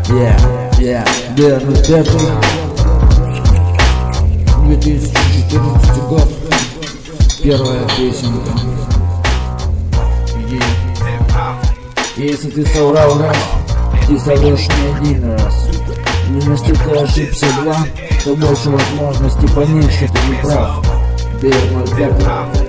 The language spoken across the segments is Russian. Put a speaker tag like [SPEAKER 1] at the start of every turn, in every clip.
[SPEAKER 1] ДР-05, 2014 год, первая песенка. Если ты соврал раз, ты соврешь не один раз. Если ты ошибся два, то больше возможностей понять, что ты не прав. ДР-05.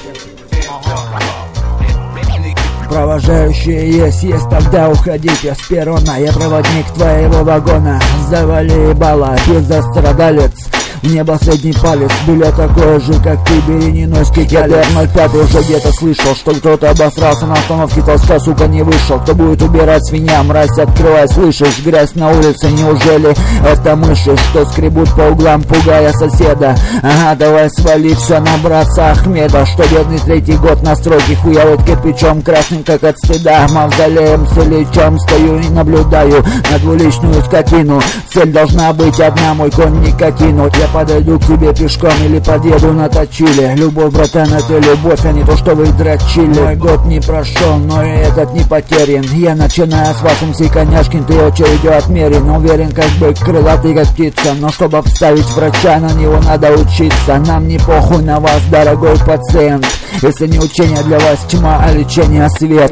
[SPEAKER 1] Провожающие есть, тогда уходите с перрона. Я проводник твоего вагона. Завали ебало, пизда страдалец. Мне последний палец, билет такой же, как ты, бери, не нось, я ДР-05 уже где-то слышал, что кто-то обосрался на остановке, толстя, сука, не вышел. Кто будет убирать свинья, мразь, открывай, слышишь, грязь на улице, неужели это мыши, что скребут по углам, пугая соседа? Ага, давай свали все на братца Ахмеда, что бедный третий год на стройке хуявит кирпичом, красным как от стыда, мавзолеем с Ильичом стою и наблюдаю на двуличную скотину. Цель должна быть одна, мой конь никотину. Я подойду к тебе пешком или подъеду на точиле. Любовь, братан, это любовь, а не то, что вы дрочили. Мой год не прошел, но и этот не потерян. Я начинаю с вас, МС Коняшкин, ты очередью отмерен. Уверен, как бык, крылатый, как птица. Но чтобы обставить врача, на него надо учиться. Нам не похуй на вас, дорогой пациент. Если не учение для вас тьма, а лечение свет.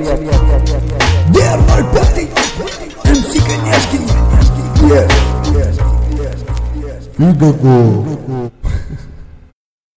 [SPEAKER 2] ДР-05, МС Коняшкин.
[SPEAKER 1] Ну,